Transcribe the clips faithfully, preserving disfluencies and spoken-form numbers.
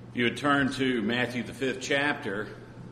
If you would turn to Matthew, the fifth chapter,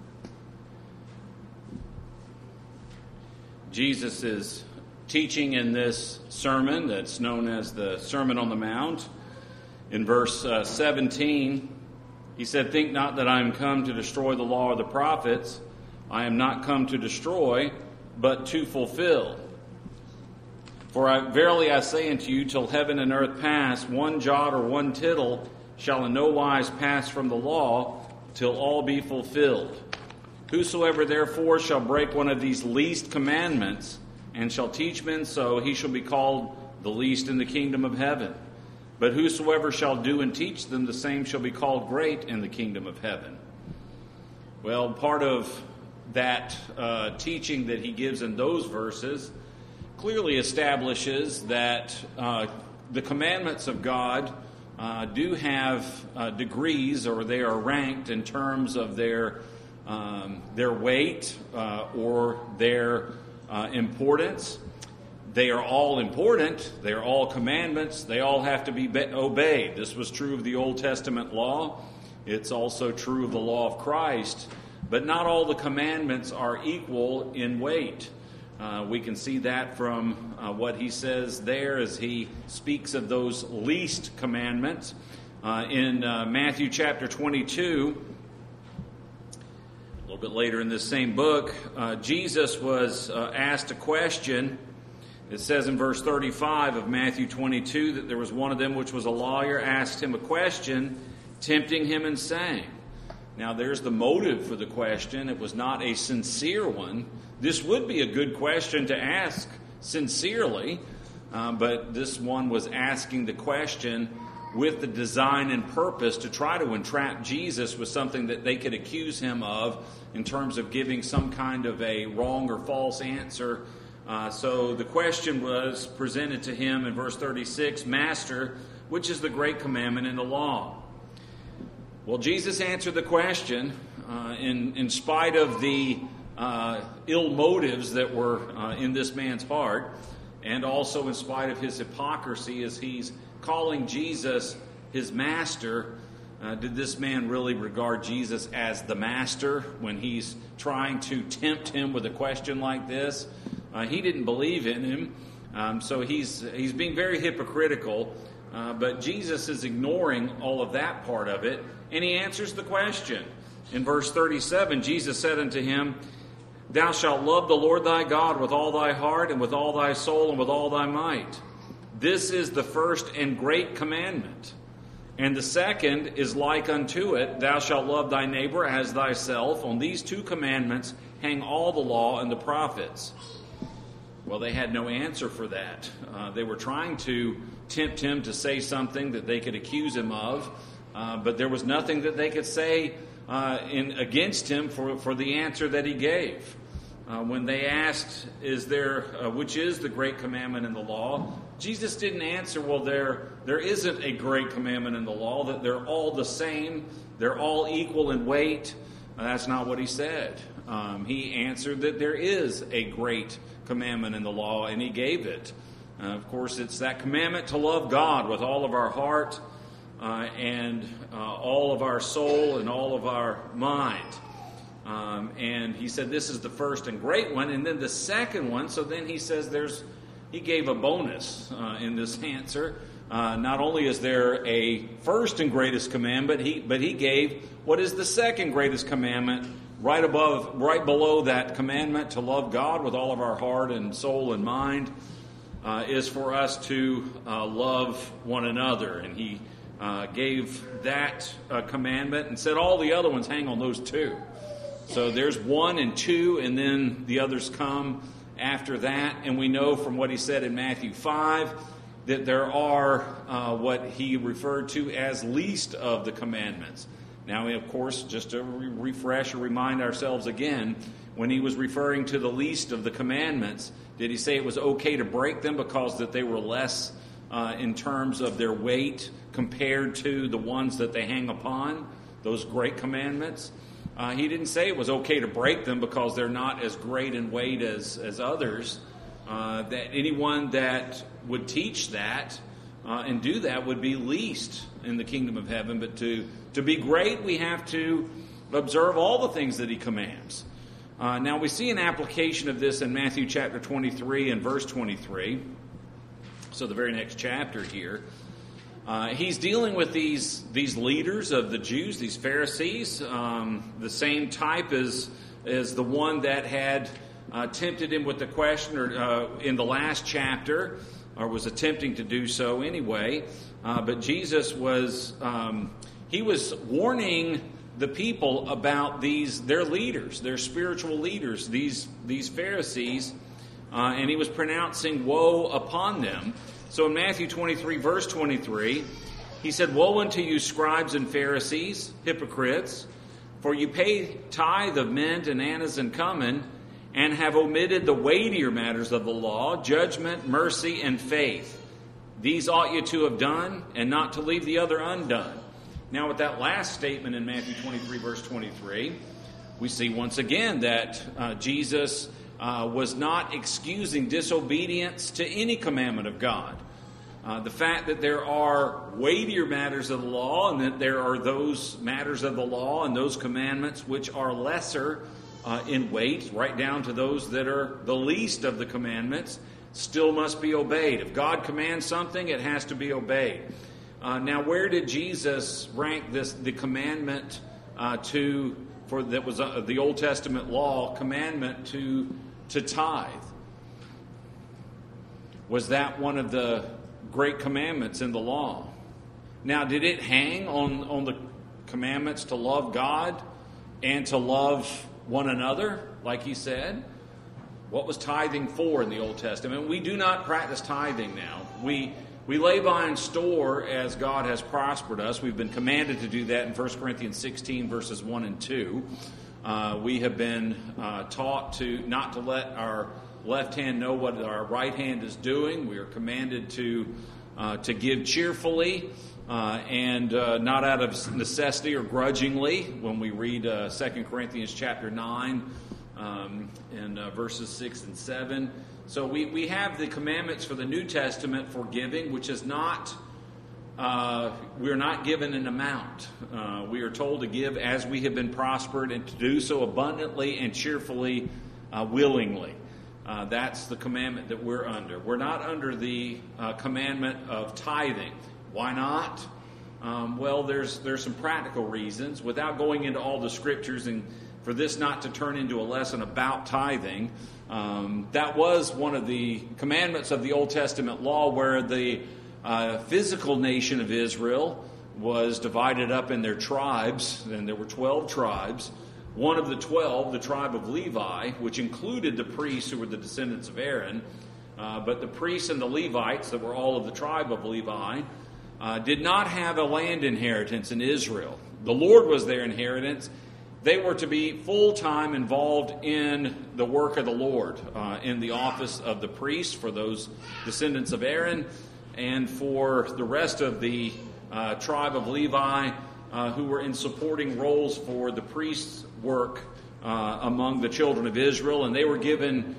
Jesus is teaching in this sermon that's known as the Sermon on the Mount. In verse uh, seventeen, he said, "Think not that I am come to destroy the law or the prophets. I am not come to destroy, but to fulfill. For I, verily I say unto you, till heaven and earth pass, one jot or one tittle shall in no wise pass from the law, till all be fulfilled. Whosoever therefore shall break one of these least commandments, and shall teach men so, he shall be called the least in the kingdom of heaven. But whosoever shall do and teach them, the same shall be called great in the kingdom of heaven." Well, part of that uh, teaching that he gives in those verses clearly establishes that uh, the commandments of God uh, do have uh, degrees, or they are ranked in terms of their um, their weight uh, or their uh, importance. They are all important. They are all commandments. They all have to be be- obeyed. This was true of the Old Testament law. It's also true of the law of Christ. But not all the commandments are equal in weight. Uh, we can see that from uh, what he says there as he speaks of those least commandments. Uh, in uh, Matthew chapter twenty-two, a little bit later in this same book, uh, Jesus was uh, asked a question. It says in verse thirty-five of Matthew twenty-two that there was one of them which was a lawyer, asked him a question, tempting him and saying. Now there's the motive for the question. It was not a sincere one. This would be a good question to ask sincerely, uh, but this one was asking the question with the design and purpose to try to entrap Jesus with something that they could accuse him of in terms of giving some kind of a wrong or false answer. Uh, so the question was presented to him in verse thirty-six, "Master, which is the great commandment in the law?" Well, Jesus answered the question uh, in, in spite of the uh, ill motives that were uh, in this man's heart, and also in spite of his hypocrisy as he's calling Jesus his master. Uh, did this man really regard Jesus as the master when he's trying to tempt him with a question like this? Uh, he didn't believe in him, um, so he's he's being very hypocritical. Uh, but Jesus is ignoring all of that part of it, and he answers the question. In verse thirty-seven, Jesus said unto him, "Thou shalt love the Lord thy God with all thy heart, and with all thy soul, and with all thy might. This is the first and great commandment. And the second is like unto it, Thou shalt love thy neighbor as thyself. On these two commandments hang all the law and the prophets." Well, they had no answer for that. Uh, they were trying to tempt him to say something that they could accuse him of, uh, but there was nothing that they could say uh, in against him for, for the answer that he gave. Uh, when they asked, "Is there uh, which is the great commandment in the law?" Jesus didn't answer, "Well, there there isn't a great commandment in the law. That they're all the same. They're all equal in weight." Uh, that's not what he said. Um, he answered that there is a great commandment in the law, and he gave it. Uh, of course, it's that commandment to love God with all of our heart uh, and uh, all of our soul and all of our mind. Um, and he said this is the first and great one, and then the second one. So then he says there's, he gave a bonus uh, in this answer. Uh, not only is there a first and greatest commandment, he but he gave what is the second greatest commandment. Right above, right below that commandment to love God with all of our heart and soul and mind uh, is for us to uh, love one another. And he uh, gave that uh, commandment and said all the other ones hang on those two. So there's one and two, and then the others come after that. And we know from what he said in Matthew five that there are uh, what he referred to as least of the commandments. Now, of course, just to re- refresh or remind ourselves again, when he was referring to the least of the commandments, did he say it was okay to break them because that they were less uh, in terms of their weight compared to the ones that they hang upon, those great commandments? Uh, he didn't say it was okay to break them because they're not as great in weight as, as others. Uh, that anyone that would teach that uh, and do that would be least in the kingdom of heaven. But to, to be great, we have to observe all the things that he commands. Uh, now, we see an application of this in Matthew chapter twenty-three and verse twenty-three. So the very next chapter here. Uh, he's dealing with these these leaders of the Jews, these Pharisees, um, the same type as, as the one that had uh, tempted him with the question or, uh, in the last chapter, or was attempting to do so anyway. Uh, but Jesus was, um, he was warning the people about these, their leaders, their spiritual leaders, these, these Pharisees, uh, and he was pronouncing woe upon them. So in Matthew twenty-three, verse twenty-three, he said, "Woe unto you, scribes and Pharisees, hypocrites, for you pay tithe of mint and anise and cumin, and have omitted the weightier matters of the law, judgment, mercy, and faith. These ought you to have done, and not to leave the other undone." Now with that last statement in Matthew twenty-three, verse twenty-three, we see once again that uh, Jesus Uh, was not excusing disobedience to any commandment of God. Uh, the fact that there are weightier matters of the law and that there are those matters of the law and those commandments which are lesser uh, in weight, right down to those that are the least of the commandments, still must be obeyed. If God commands something, it has to be obeyed. Uh, now, where did Jesus rank this the commandment uh, to for that was uh, the Old Testament law commandment to to tithe? Was that one of the great commandments in the law? Now, did it hang on, on the commandments to love God and to love one another, like he said? What was tithing for in the Old Testament? We do not practice tithing now. We we lay by and store as God has prospered us. We've been commanded to do that in First Corinthians sixteen, verses one and two. Uh, we have been uh, taught to not to let our left hand know what our right hand is doing. We are commanded to uh, to give cheerfully uh, and uh, not out of necessity or grudgingly. When we read uh, Second Corinthians chapter nine um, and uh, verses six and seven. So we, we have the commandments for the New Testament for giving, which is not... Uh, we are not given an amount. Uh, we are told to give as we have been prospered and to do so abundantly and cheerfully, uh, willingly. Uh, that's the commandment that we're under. We're not under the uh, commandment of tithing. Why not? Um, well, there's there's some practical reasons. Without going into all the scriptures, and for this not to turn into a lesson about tithing, um, that was one of the commandments of the Old Testament law, where the Uh, physical nation of Israel was divided up in their tribes, and there were twelve tribes. One of the twelve, the tribe of Levi, which included the priests who were the descendants of Aaron, uh, but the priests and the Levites that were all of the tribe of Levi uh, did not have a land inheritance in Israel. The Lord was their inheritance. They were to be full-time involved in the work of the Lord, uh, in the office of the priest for those descendants of Aaron, and for the rest of the uh, tribe of Levi, uh, who were in supporting roles for the priest's work uh, among the children of Israel. And they were given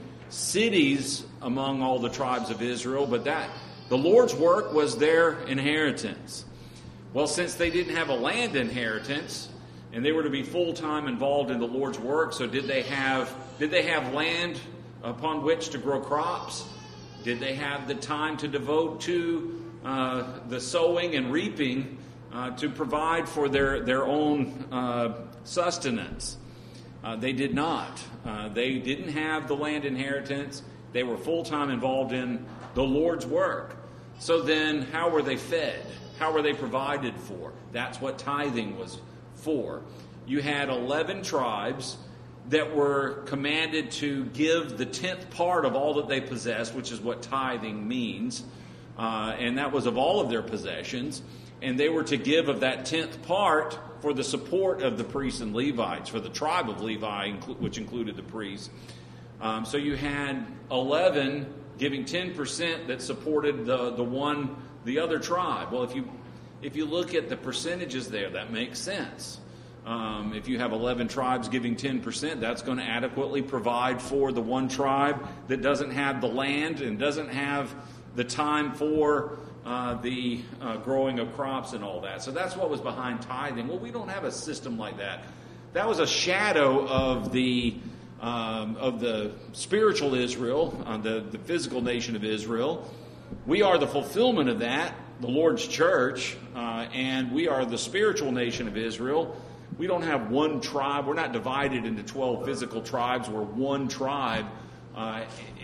cities among all the tribes of Israel, but that the Lord's work was their inheritance. Well, since they didn't have a land inheritance, and they were to be full-time involved in the Lord's work, so did they have did they have land upon which to grow crops? Did they have the time to devote to uh, the sowing and reaping uh, to provide for their, their own uh, sustenance? Uh, they did not. Uh, they didn't have the land inheritance. They were full-time involved in the Lord's work. So then how were they fed? How were they provided for? That's what tithing was for. You had eleven tribes that were commanded to give the tenth part of all that they possessed, which is what tithing means. Uh, and that was of all of their possessions. And they were to give of that tenth part for the support of the priests and Levites, for the tribe of Levi, which included the priests. Um, so you had eleven giving ten percent that supported the, the one, the other tribe. Well, if you if you look at the percentages there, that makes sense. Um, if you have eleven tribes giving ten percent, that's going to adequately provide for the one tribe that doesn't have the land and doesn't have the time for uh, the uh, growing of crops and all that. So that's what was behind tithing. Well, we don't have a system like that. That was a shadow of the um, of the spiritual Israel, uh, the, the physical nation of Israel. We are the fulfillment of that, the Lord's church, uh, and we are the spiritual nation of Israel. We don't have one tribe. We're not divided into twelve physical tribes where one tribe uh,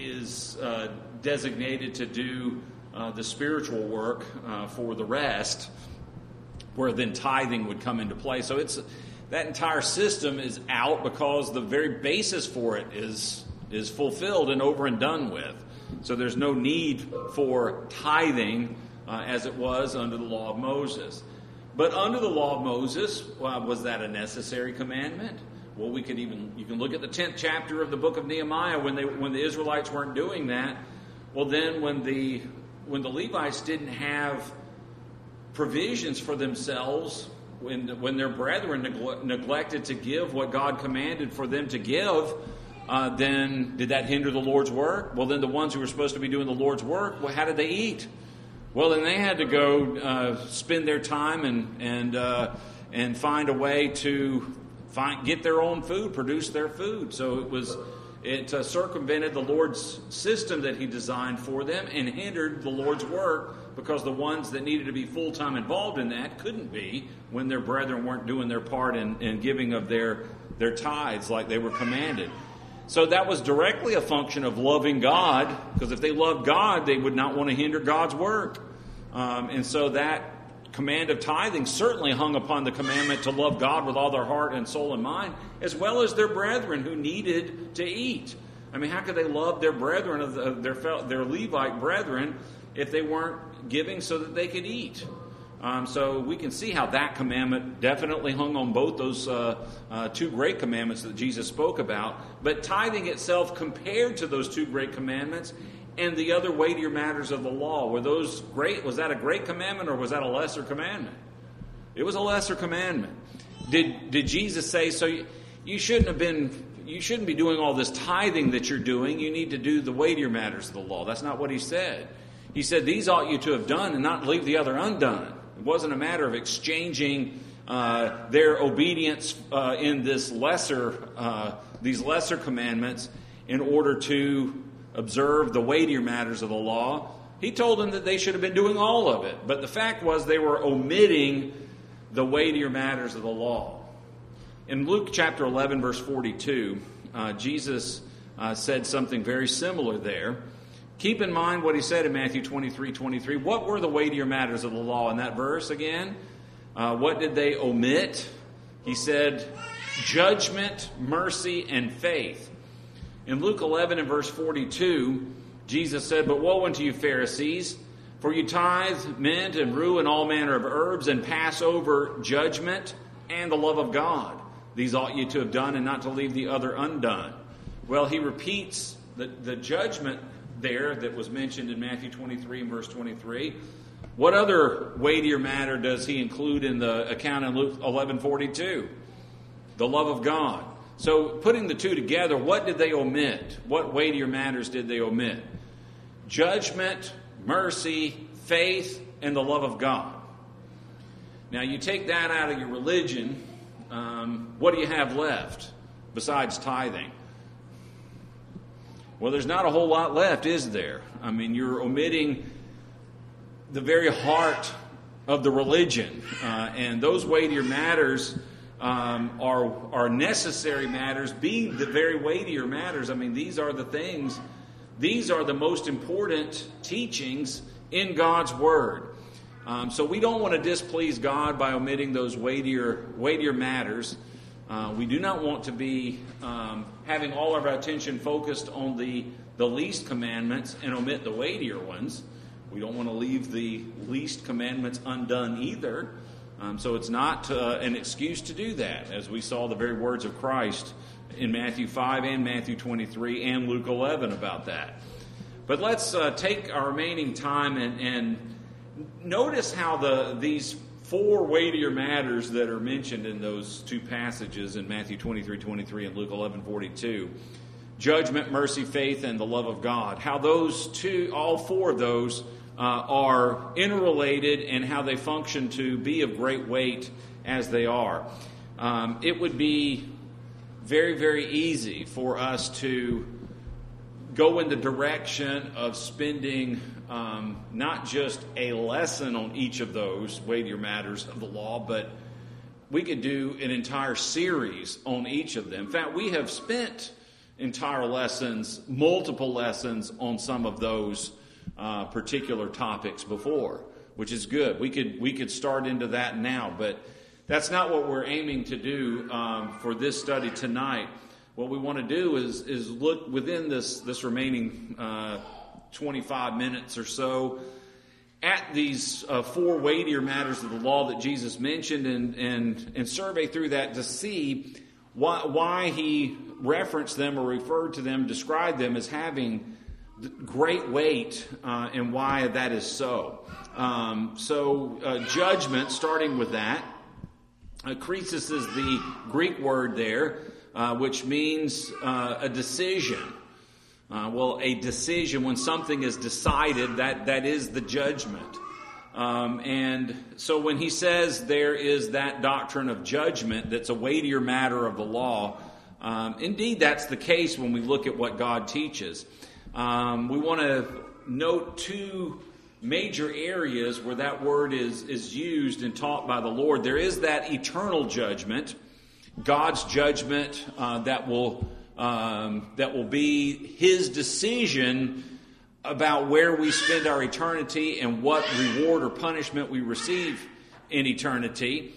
is uh, designated to do uh, the spiritual work uh, for the rest, where then tithing would come into play. So it's that entire system is out because the very basis for it is is fulfilled and over and done with. So there's no need for tithing uh, as it was under the law of Moses. But under the law of Moses, well, was that a necessary commandment? Well, we could even you can look at the tenth chapter of the book of Nehemiah when they when the Israelites weren't doing that. Well, then when the when the Levites didn't have provisions for themselves, when when their brethren negle- neglected to give what God commanded for them to give, uh, then did that hinder the Lord's work? Well, then the ones who were supposed to be doing the Lord's work, well, how did they eat? Well, then they had to go uh, spend their time and and uh, and find a way to find get their own food, produce their food. So it was it uh, circumvented the Lord's system that He designed for them and hindered the Lord's work because the ones that needed to be full time involved in that couldn't be when their brethren weren't doing their part in, in giving of their their tithes like they were commanded. So that was directly a function of loving God, because if they loved God, they would not want to hinder God's work. Um, and so that command of tithing certainly hung upon the commandment to love God with all their heart and soul and mind, as well as their brethren who needed to eat. I mean, how could they love their brethren, of the, their their Levite brethren, if they weren't giving so that they could eat? Um, so we can see how that commandment definitely hung on both those uh, uh, two great commandments that Jesus spoke about. But tithing itself, compared to those two great commandments and the other weightier matters of the law, were those great? Was that a great commandment or was that a lesser commandment? It was a lesser commandment. Did did Jesus say so? You, you shouldn't have been. You shouldn't be doing all this tithing that you're doing. You need to do the weightier matters of the law. That's not what He said. He said these ought you to have done and not leave the other undone. It wasn't a matter of exchanging uh, their obedience uh, in this lesser, uh, these lesser commandments in order to observe the weightier matters of the law. He told them that they should have been doing all of it. But the fact was they were omitting the weightier matters of the law. In Luke chapter eleven, verse forty-two, uh, Jesus uh, said something very similar there. Keep in mind what He said in Matthew twenty-three twenty-three. What were the weightier matters of the law in that verse again? Uh, what did they omit? He said, judgment, mercy, and faith. In Luke eleven and verse forty-two, Jesus said, but woe unto you, Pharisees, for you tithe mint and rue and all manner of herbs, and pass over judgment and the love of God. These ought you to have done, and not to leave the other undone. Well, He repeats the, the judgment there that was mentioned in Matthew twenty-three and verse twenty-three. What other weightier matter does He include in the account in Luke eleven forty-two? The love of God. So putting the two together, what did they omit? What weightier matters did they omit? Judgment, mercy, faith, and the love of God. Now you take that out of your religion, um, what do you have left besides tithing? Well, there's not a whole lot left, is there? I mean, you're omitting the very heart of the religion. Uh, and those weightier matters um, are, are necessary matters, being the very weightier matters. I mean, these are the things, these are the most important teachings in God's Word. Um, so we don't want to displease God by omitting those weightier, weightier matters. Uh, we do not want to be um, having all of our attention focused on the, the least commandments and omit the weightier ones. We don't want to leave the least commandments undone either. Um, so it's not uh, an excuse to do that, as we saw the very words of Christ in Matthew five and Matthew twenty-three and Luke eleven about that. But let's uh, take our remaining time and, and notice how the these four weightier matters that are mentioned in those two passages in Matthew twenty-three twenty-three and Luke eleven forty-two, judgment, mercy, faith, and the love of God, how those two, all four of those uh, are interrelated and how they function to be of great weight as they are. Um, it would be very, very easy for us to go in the direction of spending um, not just a lesson on each of those weightier matters of the law, but we could do an entire series on each of them. In fact, we have spent entire lessons, multiple lessons on some of those uh, particular topics before, which is good. We could we could start into that now, but that's not what we're aiming to do um, for this study tonight. What we want to do is is look within this this remaining uh, twenty-five minutes or so at these uh, four weightier matters of the law that Jesus mentioned, and and and survey through that to see why why he referenced them or referred to them, described them as having great weight, uh, and why that is so. Um, so uh, judgment, starting with that. Uh, krisis is the Greek word there, uh, which means uh, a decision. Uh, well, a decision, when something is decided, that, that is the judgment. Um, and so when he says there is that doctrine of judgment that's a weightier matter of the law, um, indeed that's the case when we look at what God teaches. Um, we want to note two major areas where that word is, is used and taught by the Lord. There is that eternal judgment, God's judgment uh, that will um, that will be His decision about where we spend our eternity and what reward or punishment we receive in eternity.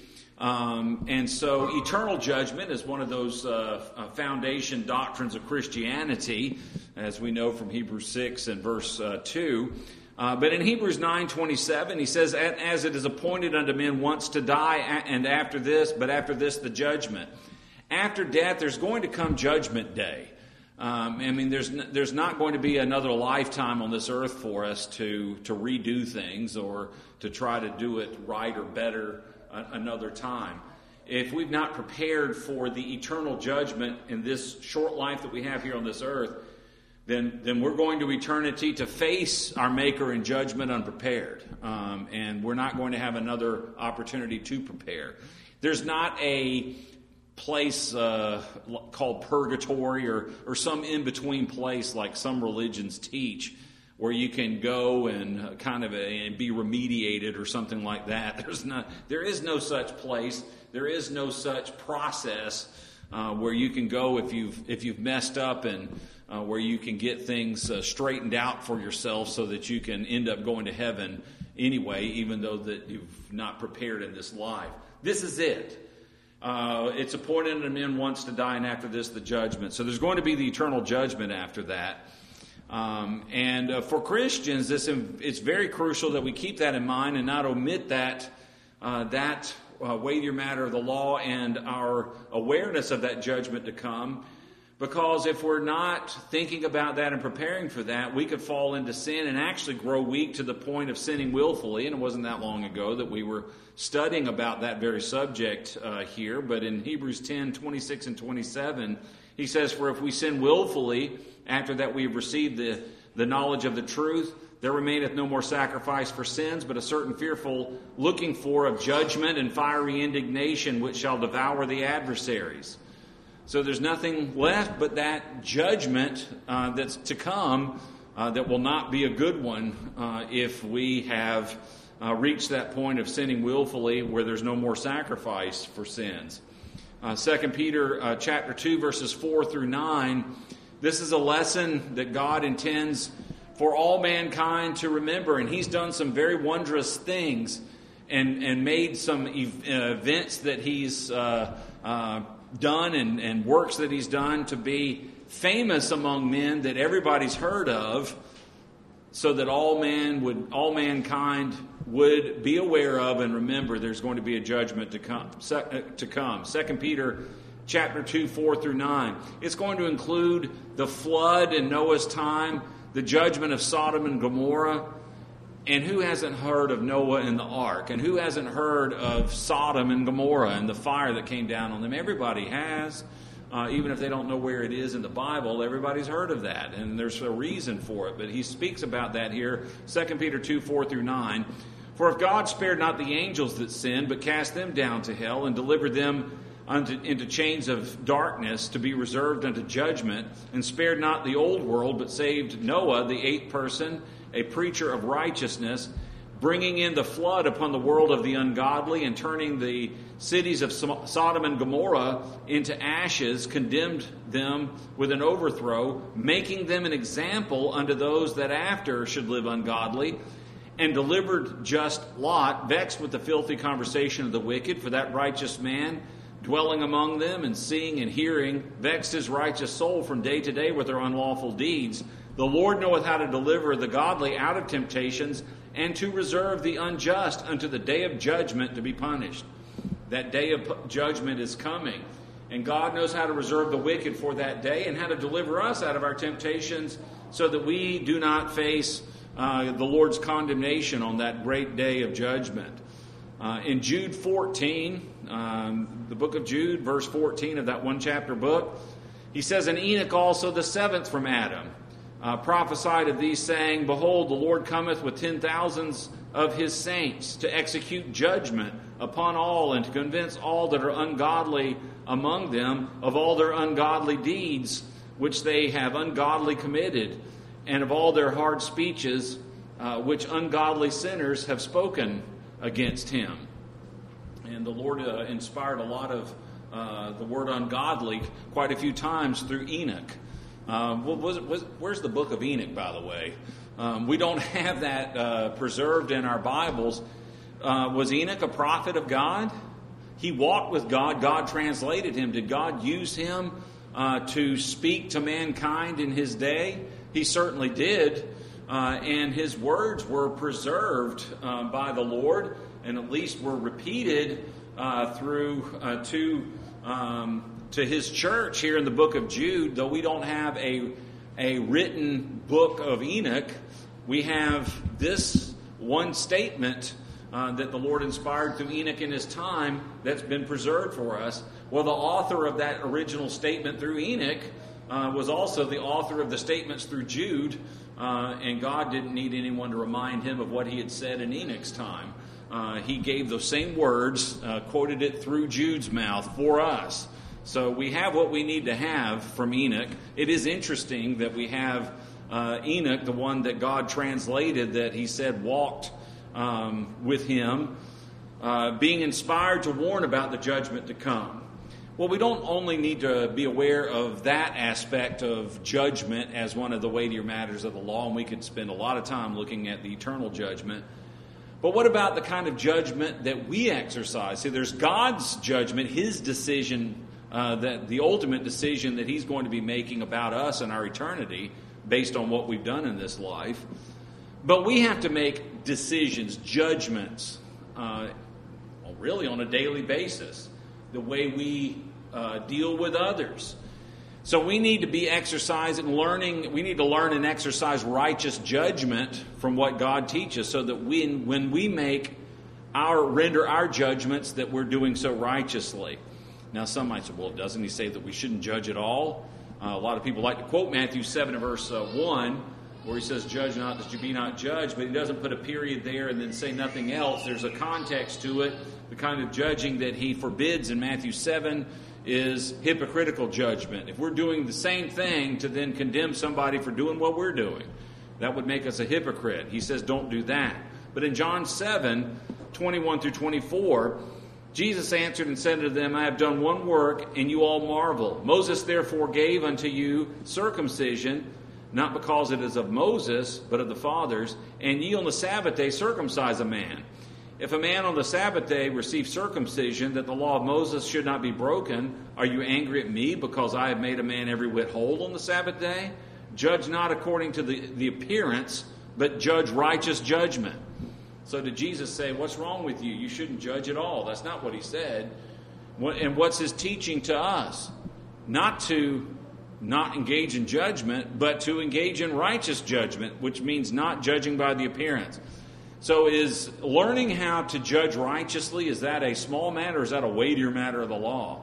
Um, and so eternal judgment is one of those uh, foundation doctrines of Christianity, as we know from Hebrews six and verse uh, two. Uh, but in Hebrews nine twenty-seven, he says, as it is appointed unto men once to die, and after this, but after this the judgment. After death, there's going to come judgment day. Um, I mean, there's n- there's not going to be another lifetime on this earth for us to, to redo things or to try to do it right or better a- another time. If we've not prepared for the eternal judgment in this short life that we have here on this earth, then then we're going to eternity to face our Maker in judgment unprepared. Um, and we're not going to have another opportunity to prepare. There's not a place uh, called purgatory or, or some in-between place like some religions teach where you can go and kind of a, and be remediated or something like that. There's not, there is no such place. There is no such process uh, where you can go if you've if you've messed up and uh, where you can get things uh, straightened out for yourself so that you can end up going to heaven anyway, even though that you've not prepared in this life. This is it. Uh, it's appointed unto men once to die, and after this the judgment. So there's going to be the eternal judgment after that. Um, and uh, for Christians, this it's very crucial that we keep that in mind and not omit that uh, that uh, weightier matter of the law and our awareness of that judgment to come. Because if we're not thinking about that and preparing for that, we could fall into sin and actually grow weak to the point of sinning willfully. And it wasn't that long ago that we were studying about that very subject uh, here. But in Hebrews ten, twenty-six and twenty-seven, he says, for if we sin willfully, after that we have received the, the knowledge of the truth, there remaineth no more sacrifice for sins, but a certain fearful looking for of judgment and fiery indignation, which shall devour the adversaries. So there's nothing left but that judgment uh, that's to come uh, that will not be a good one uh, if we have uh, reached that point of sinning willfully where there's no more sacrifice for sins. Uh, Second Peter uh, chapter two, verses four through nine, this is a lesson that God intends for all mankind to remember. And He's done some very wondrous things and, and made some ev- uh, events that He's uh, uh done and, and works that He's done to be famous among men that everybody's heard of, so that all man would all mankind would be aware of and remember there's going to be a judgment to come. To come. Second Peter chapter two, four through nine. It's going to include the flood in Noah's time, the judgment of Sodom and Gomorrah. And who hasn't heard of Noah and the ark? And who hasn't heard of Sodom and Gomorrah and the fire that came down on them? Everybody has. Uh, even if they don't know where it is in the Bible, everybody's heard of that, and there's a reason for it. But he speaks about that here, Second Peter two, four through nine. For if God spared not the angels that sinned, but cast them down to hell, and delivered them unto, into chains of darkness to be reserved unto judgment, and spared not the old world, but saved Noah, the eighth person, a preacher of righteousness, bringing in the flood upon the world of the ungodly, and turning the cities of Sodom and Gomorrah into ashes, condemned them with an overthrow, making them an example unto those that after should live ungodly, and delivered just Lot, vexed with the filthy conversation of the wicked, for that righteous man, dwelling among them and seeing and hearing, vexed his righteous soul from day to day with their unlawful deeds. The Lord knoweth how to deliver the godly out of temptations, and to reserve the unjust unto the day of judgment to be punished. That day of judgment is coming. And God knows how to reserve the wicked for that day, and how to deliver us out of our temptations, so that we do not face uh, the Lord's condemnation on that great day of judgment. Uh, in Jude fourteen, um, the book of Jude, verse fourteen of that one chapter book, he says, And Enoch also, the seventh from Adam, Uh, prophesied of these, saying, Behold, the Lord cometh with ten thousands of his saints to execute judgment upon all, and to convince all that are ungodly among them of all their ungodly deeds which they have ungodly committed, and of all their hard speeches uh, which ungodly sinners have spoken against him. And the Lord uh, inspired a lot of uh, the word ungodly quite a few times through Enoch. Um, was, was, where's the book of Enoch, by the way? Um, we don't have that uh, preserved in our Bibles. Uh, was Enoch a prophet of God? He walked with God. God translated him. Did God use him uh, to speak to mankind in his day? He certainly did. Uh, and his words were preserved uh, by the Lord, and at least were repeated uh, through uh, two... Um, to his church here in the book of Jude. Though we don't have a, a written book of Enoch, we have this one statement uh, that the Lord inspired through Enoch in his time that's been preserved for us. Well, the author of that original statement through Enoch uh, was also the author of the statements through Jude, uh, and God didn't need anyone to remind him of what he had said in Enoch's time. Uh, he gave those same words, uh, quoted it through Jude's mouth for us. So we have what we need to have from Enoch. It is interesting that we have uh, Enoch, the one that God translated, that he said walked um, with him, uh, being inspired to warn about the judgment to come. Well, we don't only need to be aware of that aspect of judgment as one of the weightier matters of the law, and we could spend a lot of time looking at the eternal judgment. But what about the kind of judgment that we exercise? See, there's God's judgment, his decision, Uh, that the ultimate decision that he's going to be making about us and our eternity based on what we've done in this life. But we have to make decisions, judgments, uh, really on a daily basis, the way we uh, deal with others. So we need to be exercising, learning, we need to learn and exercise righteous judgment from what God teaches, so that we, when we make our, render our judgments, that we're doing so righteously. Now, some might say, well, doesn't he say that we shouldn't judge at all? Uh, a lot of people like to quote Matthew seven and verse uh, one, where he says, judge not that you be not judged, but he doesn't put a period there and then say nothing else. There's a context to it. The kind of judging that he forbids in Matthew seven is hypocritical judgment. If we're doing the same thing to then condemn somebody for doing what we're doing, that would make us a hypocrite. He says, don't do that. But in John seven, twenty-one through twenty-four, Jesus answered and said to them, I have done one work, and you all marvel. Moses therefore gave unto you circumcision, not because it is of Moses, but of the fathers. And ye on the Sabbath day circumcise a man. If a man on the Sabbath day receive circumcision, that the law of Moses should not be broken, are you angry at me, because I have made a man every whit whole on the Sabbath day? Judge not according to the, the appearance, but judge righteous judgment. So did Jesus say, what's wrong with you? You shouldn't judge at all. That's not what he said. And what's his teaching to us? Not to not engage in judgment, but to engage in righteous judgment, which means not judging by the appearance. So is learning how to judge righteously, is that a small matter or is that a weightier matter of the law?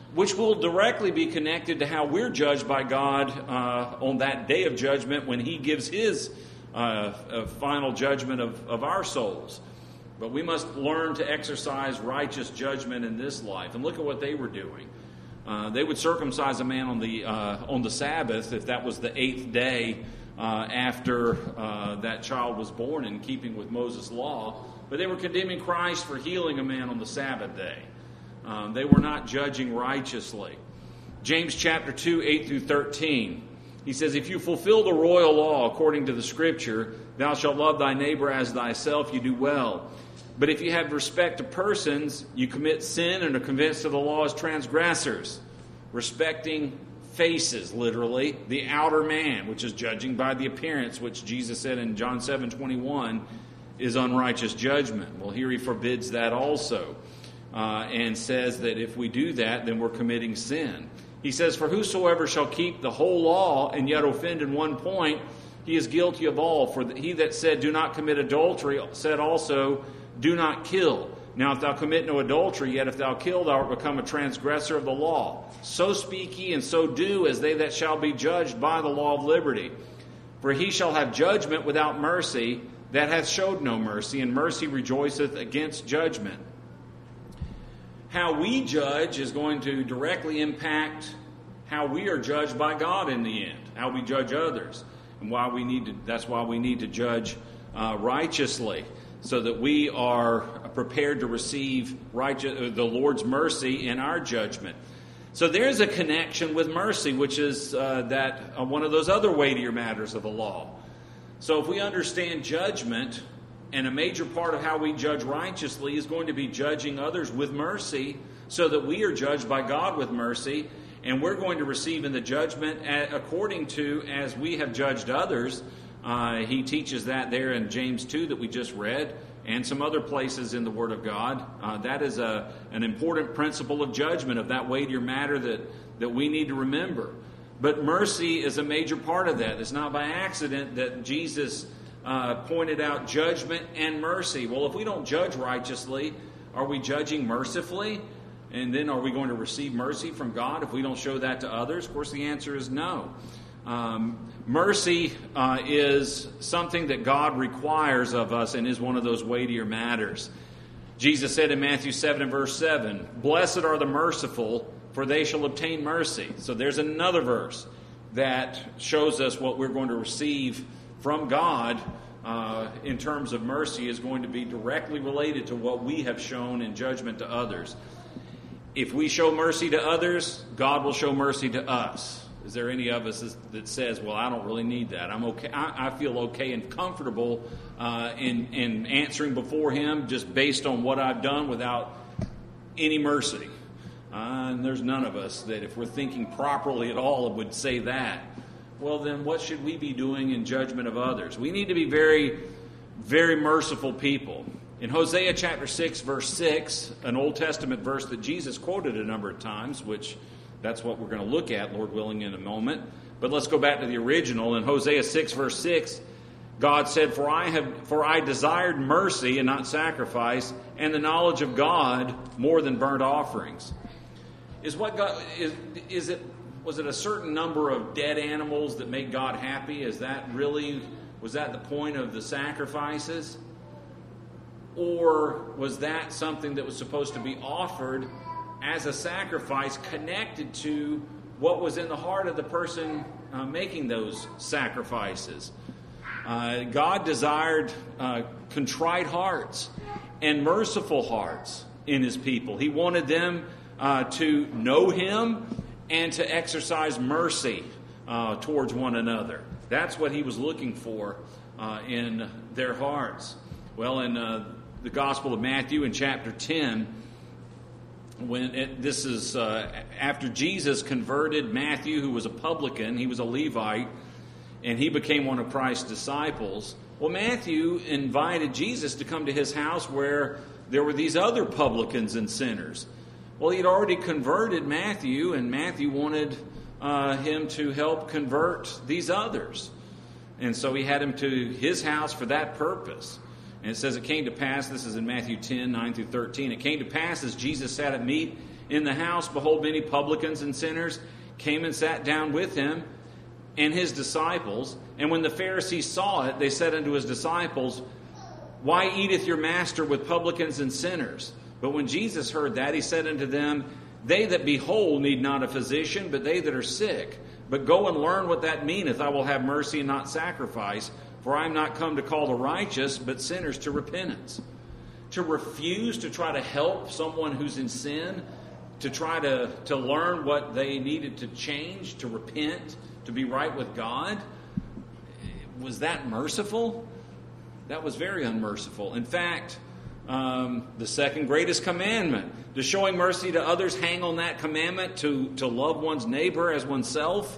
which will directly be connected to how we're judged by God uh, on that day of judgment when He gives His uh, uh, final judgment of, of our souls. But we must learn to exercise righteous judgment in this life. And look at what they were doing. Uh, they would circumcise a man on the uh, on the Sabbath if that was the eighth day uh, after uh, that child was born, in keeping with Moses' law. But they were condemning Christ for healing a man on the Sabbath day. Um, they were not judging righteously. James chapter two, eight through thirteen. He says, if you fulfill the royal law according to the Scripture, thou shalt love thy neighbor as thyself, you do well. But if you have respect to persons, you commit sin and are convinced of the law as transgressors. Respecting faces, literally, the outer man, which is judging by the appearance, which Jesus said in John seven twenty-one, is unrighteous judgment. Well, here He forbids that also. Uh, and says that if we do that, then we're committing sin. He says, for whosoever shall keep the whole law and yet offend in one point, he is guilty of all. For he that said, do not commit adultery, said also, do not kill. Now if thou commit no adultery, yet if thou kill, thou art become a transgressor of the law. So speak ye, and so do, as they that shall be judged by the law of liberty. For he shall have judgment without mercy, that hath showed no mercy, and mercy rejoiceth against judgment. How we judge is going to directly impact how we are judged by God in the end, how we judge others, and why we need to. That's why we need to judge uh, righteously, so that we are prepared to receive righteous, the Lord's mercy in our judgment. So there's a connection with mercy, which is uh, that uh, one of those other weightier matters of the law. So if we understand judgment, and a major part of how we judge righteously is going to be judging others with mercy, so that we are judged by God with mercy, and we're going to receive in the judgment according to as we have judged others. Uh, he teaches that there in James two that we just read, and some other places in the Word of God. Uh, that is a, an important principle of judgment, of that weightier matter that, that we need to remember. But mercy is a major part of that. It's not by accident that Jesus Uh, pointed out judgment and mercy. Well, if we don't judge righteously, are we judging mercifully? And then are we going to receive mercy from God if we don't show that to others? Of course, the answer is no. Um, mercy uh, is something that God requires of us and is one of those weightier matters. Jesus said in Matthew seven and verse seven, blessed are the merciful, for they shall obtain mercy. So there's another verse that shows us what we're going to receive from God uh, in terms of mercy is going to be directly related to what we have shown in judgment to others. If we show mercy to others, God will show mercy to us. Is there any of us that says, well, I don't really need that. I'm okay. I, I feel okay and comfortable uh, in, in answering before Him just based on what I've done without any mercy. Uh, and there's none of us that if we're thinking properly at all would say that. Well, then what should we be doing in judgment of others? We need to be very, very merciful people. In Hosea chapter six, verse six, an Old Testament verse that Jesus quoted a number of times, which that's what we're going to look at, Lord willing, in a moment. But let's go back to the original. In Hosea six, verse six, God said, For I have, for I desired mercy and not sacrifice, and the knowledge of God more than burnt offerings. Is what God is? Is it? Was it a certain number of dead animals that make God happy? Is that really, was that the point of the sacrifices? Or was that something that was supposed to be offered as a sacrifice connected to what was in the heart of the person uh, making those sacrifices? Uh, God desired uh, contrite hearts and merciful hearts in His people. He wanted them uh, to know Him and to exercise mercy uh, towards one another. That's what He was looking for uh, in their hearts. Well, in uh, the Gospel of Matthew in chapter ten, when it, this is uh, after Jesus converted Matthew, who was a publican, he was a Levite, and he became one of Christ's disciples. Well, Matthew invited Jesus to come to his house where there were these other publicans and sinners. Well, he'd already converted Matthew, and Matthew wanted uh, him to help convert these others. And so he had him to his house for that purpose. And it says it came to pass, this is in Matthew ten, nine through thirteen, it came to pass as Jesus sat at meat in the house, behold, many publicans and sinners came and sat down with him and his disciples. And when the Pharisees saw it, they said unto his disciples, Why eateth your master with publicans and sinners? But when Jesus heard that, he said unto them, They that be whole need not a physician, but they that are sick. But go and learn what that meaneth. I will have mercy and not sacrifice. For I am not come to call the righteous, but sinners to repentance. To refuse to try to help someone who's in sin, to try to, to learn what they needed to change, to repent, to be right with God, was that merciful? That was very unmerciful. In fact, um, the second greatest commandment, does showing mercy to others hang on that commandment to, to love one's neighbor as oneself?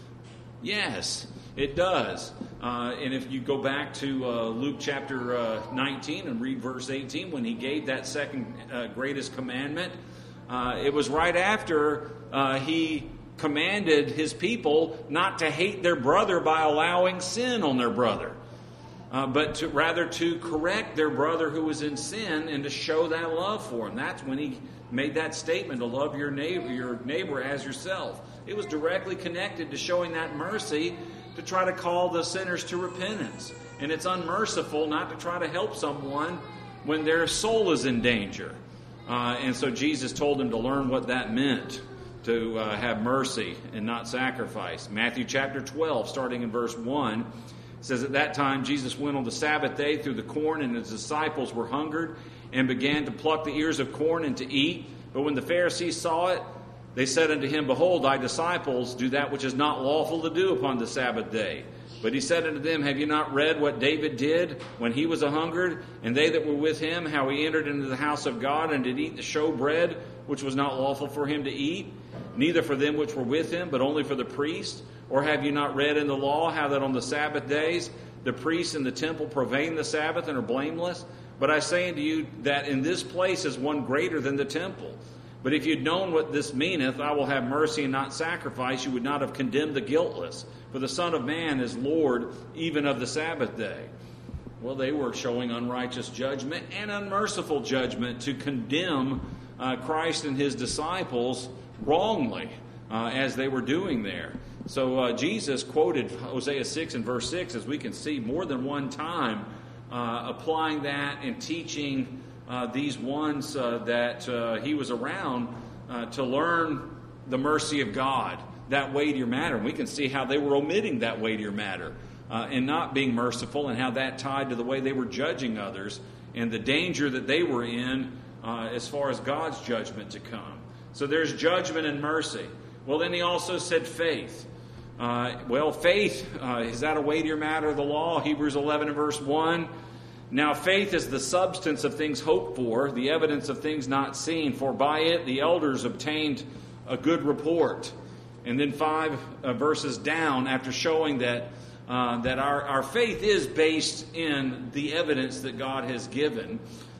Yes, it does. Uh, and if you go back to uh, Luke chapter uh, nineteen and read verse eighteen, when he gave that second uh, greatest commandment, uh, it was right after uh, he commanded his people not to hate their brother by allowing sin on their brother, uh, but to, rather to correct their brother who was in sin and to show that love for him. That's when he made that statement, to love your neighbor, your neighbor as yourself. It was directly connected to showing that mercy, to try to call the sinners to repentance. And it's unmerciful not to try to help someone when their soul is in danger. Uh, and so Jesus told them to learn what that meant, to uh, have mercy and not sacrifice. Matthew chapter twelve, starting in verse one, says, At that time Jesus went on the Sabbath day through the corn, and his disciples were hungered, and began to pluck the ears of corn and to eat. But when the Pharisees saw it, they said unto him, Behold, thy disciples do that which is not lawful to do upon the Sabbath day. But he said unto them, Have you not read what David did when he was a hungered, and they that were with him, how he entered into the house of God, and did eat the showbread, which was not lawful for him to eat, neither for them which were with him, but only for the priests? Or have you not read in the law how that on the Sabbath days the priests in the temple profane the Sabbath and are blameless? But I say unto you that in this place is one greater than the temple. But if you'd known what this meaneth, I will have mercy and not sacrifice, you would not have condemned the guiltless. For the Son of Man is Lord even of the Sabbath day. Well, they were showing unrighteous judgment and unmerciful judgment to condemn uh, Christ and his disciples wrongly uh, as they were doing there. So uh, Jesus quoted Hosea six and verse six, as we can see more than one time, uh, applying that and teaching Uh, these ones uh, that uh, he was around uh, to learn the mercy of God, that weightier matter. And we can see how they were omitting that weightier matter uh, and not being merciful, and how that tied to the way they were judging others and the danger that they were in uh, as far as God's judgment to come. So there's judgment and mercy. Well, then he also said faith. Uh, well, faith, uh, is that a weightier matter of the law? Hebrews eleven and verse one. Now faith is the substance of things hoped for, the evidence of things not seen. For by it the elders obtained a good report. And then five uh, verses down, after showing that uh, that our, our faith is based in the evidence that God has given.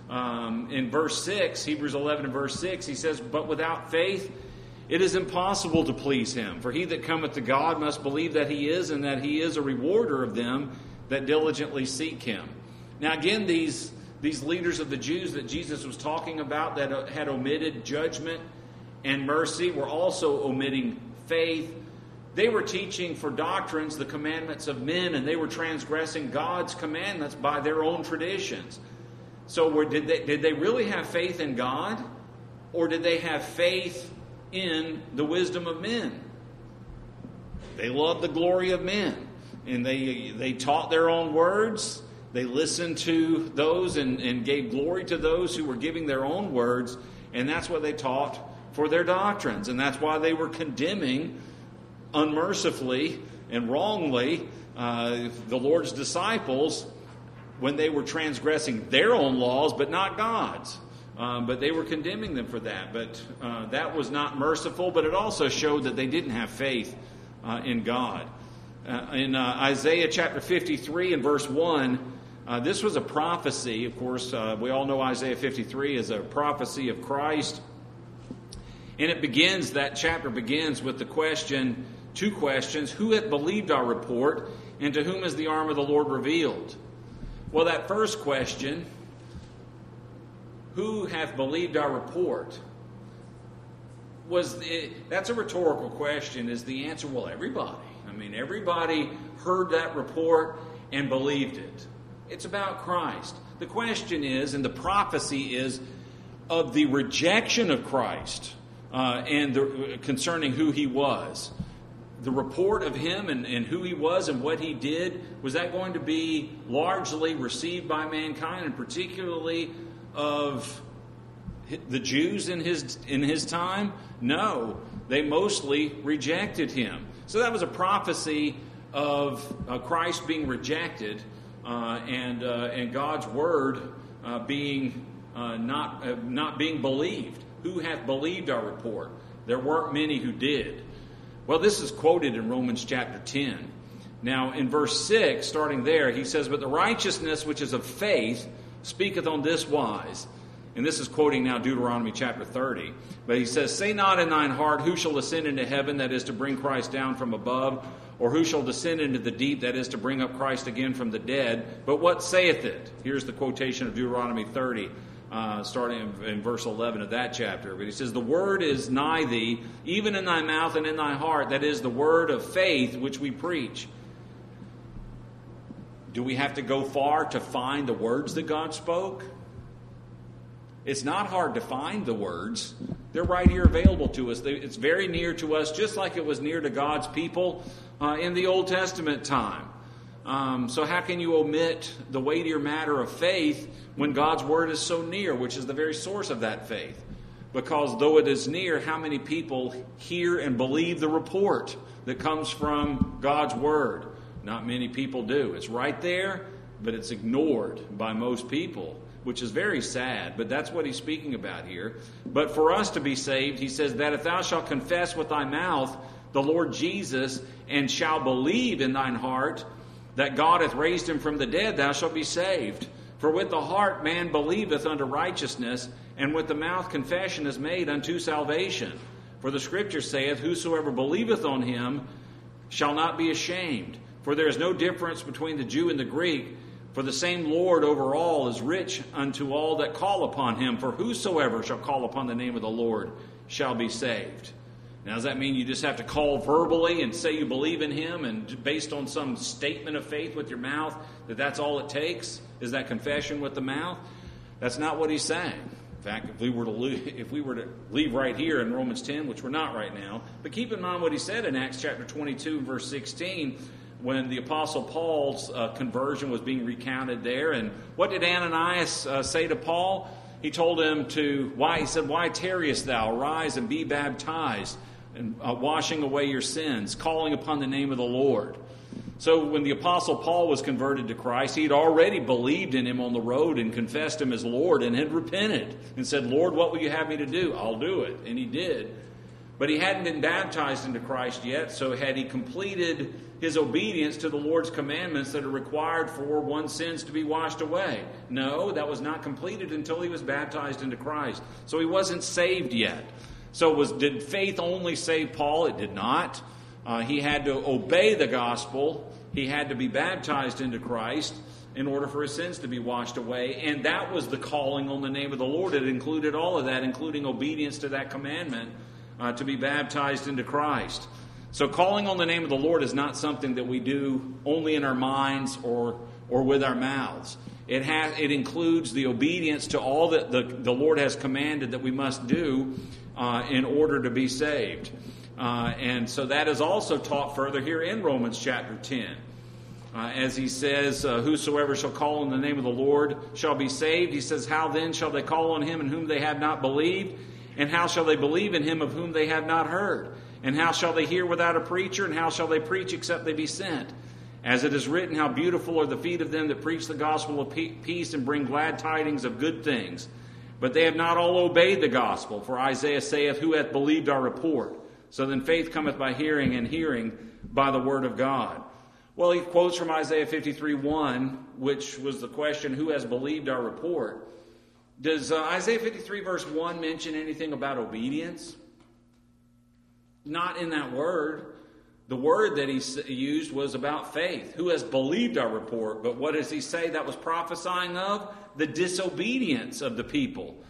Um, in verse six, Hebrews eleven and verse six, he says, But without faith it is impossible to please him. For he that cometh to God must believe that he is, and that he is a rewarder of them that diligently seek him. Now again, these, these leaders of the Jews that Jesus was talking about that had omitted judgment and mercy were also omitting faith. They were teaching for doctrines the commandments of men, and they were transgressing God's commandments by their own traditions. So were, did they, did they really have faith in God? Or did they have faith in the wisdom of men? They loved the glory of men, and they, they taught their own words. They listened to those and, and gave glory to those who were giving their own words, and that's what they taught for their doctrines. And that's why they were condemning unmercifully and wrongly uh, the Lord's disciples when they were transgressing their own laws, but not God's. Um, but they were condemning them for that. But uh, that was not merciful, but it also showed that they didn't have faith uh, in God. Uh, in uh, Isaiah chapter fifty-three and verse one, Uh, this was a prophecy. Of course, uh, we all know Isaiah fifty-three is a prophecy of Christ. And it begins, that chapter begins with the question, two questions: Who hath believed our report, and to whom is the arm of the Lord revealed? Well, that first question, who hath believed our report? was it, that's a rhetorical question. Is the answer, well, everybody. I mean, everybody heard that report and believed it. It's about Christ. The question is, and the prophecy is, of the rejection of Christ uh, and the, concerning who he was. The report of him and, and who he was and what he did, was that going to be largely received by mankind, and particularly of the Jews in his in his time? No, they mostly rejected him. So that was a prophecy of uh, Christ being rejected uh, and uh, and God's word uh, being uh, not uh, not being believed. Who hath believed our report? There weren't many who did. Well, this is quoted in Romans chapter ten. Now, in verse six, starting there, he says, "But the righteousness which is of faith speaketh on this wise." And this is quoting now Deuteronomy chapter thirty. But he says, "Say not in thine heart, who shall ascend into heaven, that is to bring Christ down from above? Or who shall descend into the deep, that is to bring up Christ again from the dead? But what saith it?" Here's the quotation of Deuteronomy thirty, uh, starting in, in verse eleven of that chapter. But he says, "The word is nigh thee, even in thy mouth and in thy heart, that is the word of faith which we preach." Do we have to go far to find the words that God spoke? It's not hard to find the words. They're right here available to us. It's very near to us, just like it was near to God's people uh, in the Old Testament time. Um, so how can you omit the weightier matter of faith when God's word is so near, which is the very source of that faith? Because though it is near, how many people hear and believe the report that comes from God's word? Not many people do. It's right there, but it's ignored by most people, which is very sad, but that's what he's speaking about here. But for us to be saved, he says that if thou shalt confess with thy mouth the Lord Jesus, and shalt believe in thine heart that God hath raised him from the dead, thou shalt be saved. For with the heart man believeth unto righteousness, and with the mouth confession is made unto salvation. For the Scripture saith, "Whosoever believeth on him shall not be ashamed. For there is no difference between the Jew and the Greek, for the same Lord over all is rich unto all that call upon him. For whosoever shall call upon the name of the Lord shall be saved." Now, does that mean you just have to call verbally and say you believe in him, and based on some statement of faith with your mouth, that that's all it takes? Is that confession with the mouth? That's not what he's saying. In fact, if we were to leave, if we were to leave right here in Romans ten, which we're not right now, but keep in mind what he said in Acts chapter twenty-two, verse sixteen, when the Apostle Paul's uh, conversion was being recounted there. And what did Ananias uh, say to Paul? He told him to, why? He said, "Why tarriest thou? Arise and be baptized, and uh, washing away your sins, calling upon the name of the Lord." So when the Apostle Paul was converted to Christ, he had already believed in him on the road and confessed him as Lord, and had repented and said, "Lord, what will you have me to do? I'll do it." And he did. But he hadn't been baptized into Christ yet, so had he completed his obedience to the Lord's commandments that are required for one's sins to be washed away? No, that was not completed until he was baptized into Christ. So he wasn't saved yet. So was did faith only save Paul? It did not. Uh, he had to obey the gospel. He had to be baptized into Christ in order for his sins to be washed away. And that was the calling on the name of the Lord. It included all of that, including obedience to that commandment, uh, to be baptized into Christ. So calling on the name of the Lord is not something that we do only in our minds or or with our mouths. It has it includes the obedience to all that the, the Lord has commanded that we must do uh, in order to be saved. Uh, and so that is also taught further here in Romans chapter ten. Uh, as he says, uh, "Whosoever shall call on the name of the Lord shall be saved." He says, "How then shall they call on him in whom they have not believed? And how shall they believe in him of whom they have not heard? And how shall they hear without a preacher? And how shall they preach except they be sent? As it is written, how beautiful are the feet of them that preach the gospel of peace and bring glad tidings of good things. But they have not all obeyed the gospel. For Isaiah saith, Who hath believed our report? So then faith cometh by hearing, and hearing by the word of God." Well, he quotes from Isaiah fifty-three one, which was the question, who has believed our report? Does uh, Isaiah fifty-three verse one mention anything about obedience? Not in that word. The word that he used was about faith. Who has believed our report? But what does he say that was prophesying of? The disobedience of the people.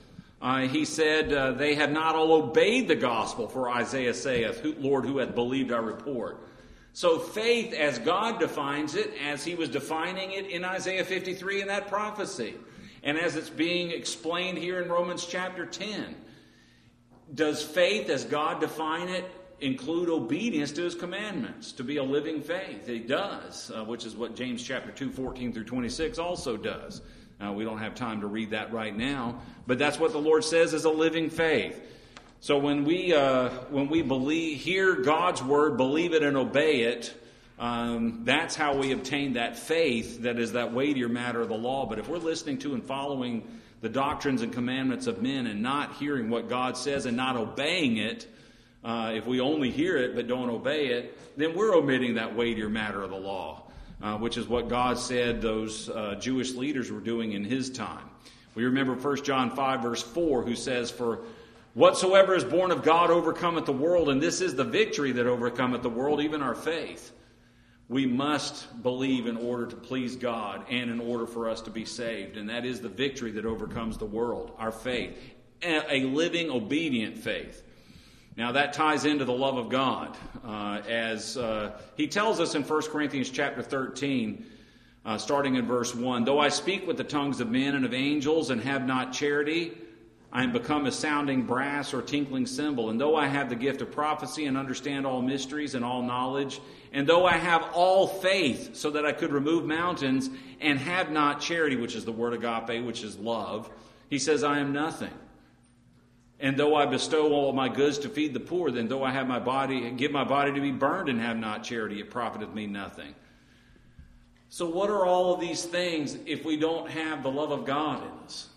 Uh, he said, uh, they have not all obeyed the gospel, for Isaiah saith, Lord, who hath believed our report? So faith, as God defines it, as he was defining it in Isaiah fifty-three in that prophecy, and as it's being explained here in Romans chapter ten, does faith, as God define it, include obedience to his commandments, to be a living faith? It does, uh, which is what James chapter two, fourteen through twenty-six also does. Uh, we don't have time to read that right now, but that's what the Lord says is a living faith. So when we uh, when we believe, hear God's word, believe it and obey it, um, that's how we obtain that faith that is that weightier matter of the law. But if we're listening to and following the doctrines and commandments of men and not hearing what God says and not obeying it, uh, if we only hear it but don't obey it, then we're omitting that weightier matter of the law, uh, which is what God said those uh, Jewish leaders were doing in his time. We remember First John five verse four, who says, for whatsoever is born of God overcometh the world, and this is the victory that overcometh the world, even our faith. We must believe in order to please God and in order for us to be saved. And that is the victory that overcomes the world, our faith. A living, obedient faith. Now that ties into the love of God. Uh, as uh, he tells us in First Corinthians chapter thirteen, uh, starting in verse one, though I speak with the tongues of men and of angels and have not charity, I am become a sounding brass or tinkling cymbal. And though I have the gift of prophecy and understand all mysteries and all knowledge, and though I have all faith so that I could remove mountains and have not charity, which is the word agape, which is love, he says, I am nothing. And though I bestow all my goods to feed the poor, then though I have my body, give my body to be burned and have not charity, it profiteth me nothing. So what are all of these things if we don't have the love of God in us?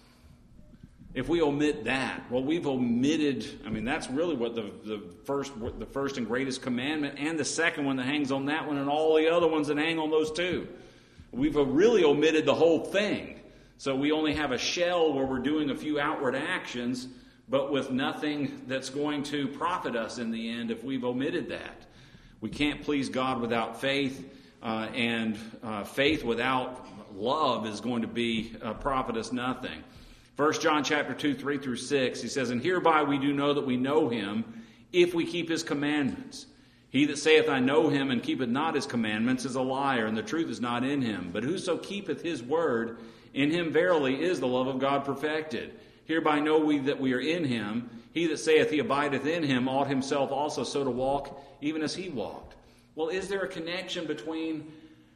If we omit that, well, we've omitted, I mean, that's really what the, the first the first and greatest commandment and the second one that hangs on that one and all the other ones that hang on those two. We've really omitted the whole thing. So we only have a shell where we're doing a few outward actions, but with nothing that's going to profit us in the end if we've omitted that. We can't please God without faith, uh, and uh, faith without love is going to be uh, profit us nothing. First John chapter two, three through six, he says, and hereby we do know that we know him, if we keep his commandments. He that saith, I know him, and keepeth not his commandments, is a liar, and the truth is not in him. But whoso keepeth his word, in him verily is the love of God perfected. Hereby know we that we are in him. He that saith he abideth in him ought himself also so to walk, even as he walked. Well, is there a connection between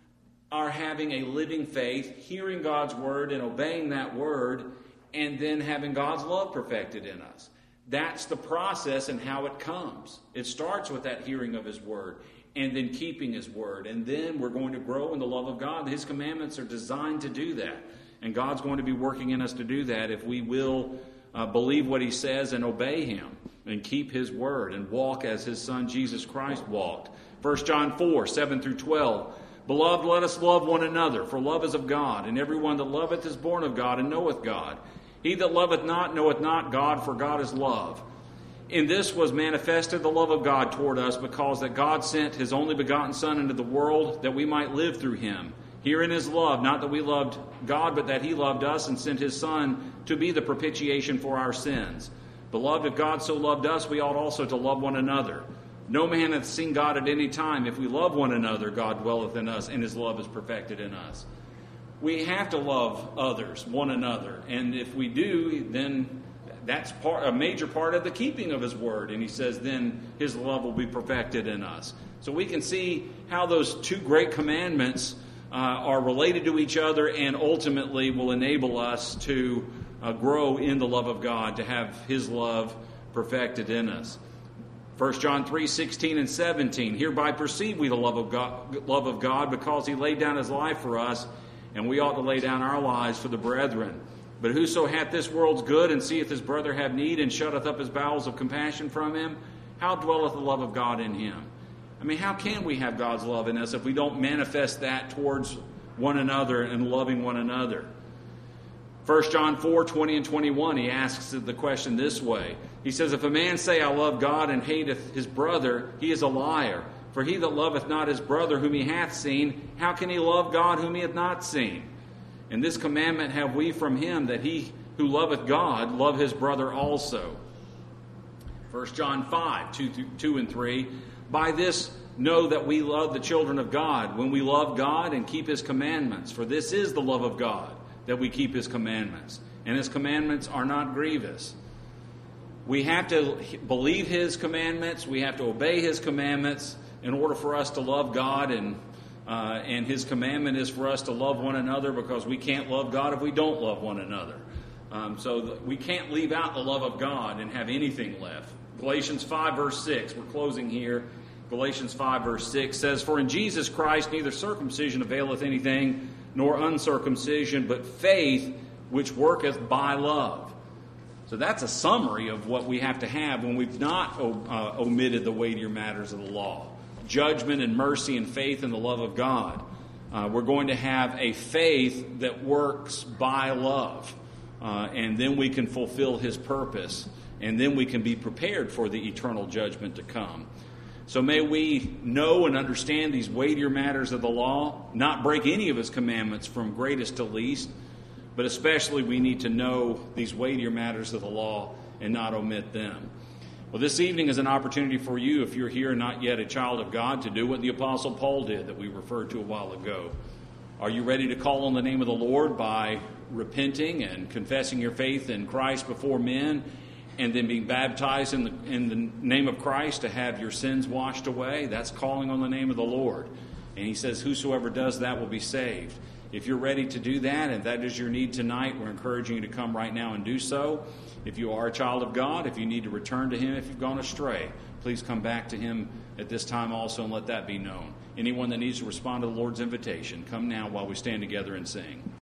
our having a living faith, hearing God's word and obeying that word, and then having God's love perfected in us? That's the process and how it comes. It starts with that hearing of his word and then keeping his word. And then we're going to grow in the love of God. His commandments are designed to do that. And God's going to be working in us to do that if we will uh, believe what he says and obey him and keep his word and walk as his son Jesus Christ walked. First John four, seven through twelve. Beloved, let us love one another, for love is of God, and everyone that loveth is born of God and knoweth God. He that loveth not knoweth not God, for God is love. In this was manifested the love of God toward us, because that God sent his only begotten Son into the world, that we might live through him. Herein is love, not that we loved God, but that he loved us and sent his Son to be the propitiation for our sins. Beloved, if God so loved us, we ought also to love one another. No man hath seen God at any time. If we love one another, God dwelleth in us, and his love is perfected in us. We have to love others, one another. And if we do, then that's part, a major part of the keeping of his word. And he says, then his love will be perfected in us. So we can see how those two great commandments uh, are related to each other and ultimately will enable us to uh, grow in the love of God, to have his love perfected in us. First John three, sixteen and seventeen. Hereby perceive we the love of God, love of God, because he laid down his life for us, and we ought to lay down our lives for the brethren. But whoso hath this world's good, and seeth his brother have need, and shutteth up his bowels of compassion from him, how dwelleth the love of God in him? I mean, how can we have God's love in us if we don't manifest that towards one another and loving one another? First John four, twenty and twenty-one, he asks the question this way. He says, if a man say, I love God, and hateth his brother, he is a liar. For he that loveth not his brother whom he hath seen, how can he love God whom he hath not seen? And this commandment have we from him, that he who loveth God love his brother also. First John five, two and three. By this know that we love the children of God, when we love God and keep his commandments. For this is the love of God, that we keep his commandments. And his commandments are not grievous. We have to believe his commandments. We have to obey his commandments in order for us to love God. And uh, and his commandment is for us to love one another, because we can't love God if we don't love one another. Um, so the, we can't leave out the love of God and have anything left. Galatians five, verse six. We're closing here. Galatians five, verse six says, For in Jesus Christ neither circumcision availeth anything, nor uncircumcision, but faith which worketh by love. So that's a summary of what we have to have when we've not uh, omitted the weightier matters of the law. Judgment and mercy and faith in the love of God. Uh, we're going to have a faith that works by love. Uh, and then we can fulfill his purpose. And then we can be prepared for the eternal judgment to come. So may we know and understand these weightier matters of the law, not break any of his commandments from greatest to least, but especially we need to know these weightier matters of the law and not omit them. Well, this evening is an opportunity for you, if you're here and not yet a child of God, to do what the Apostle Paul did that we referred to a while ago. Are you ready to call on the name of the Lord by repenting and confessing your faith in Christ before men, and then being baptized in the, in the name of Christ to have your sins washed away? That's calling on the name of the Lord. And he says, whosoever does that will be saved. If you're ready to do that, and that is your need tonight, we're encouraging you to come right now and do so. If you are a child of God, if you need to return to him, if you've gone astray, please come back to him at this time also and let that be known. Anyone that needs to respond to the Lord's invitation, come now while we stand together and sing.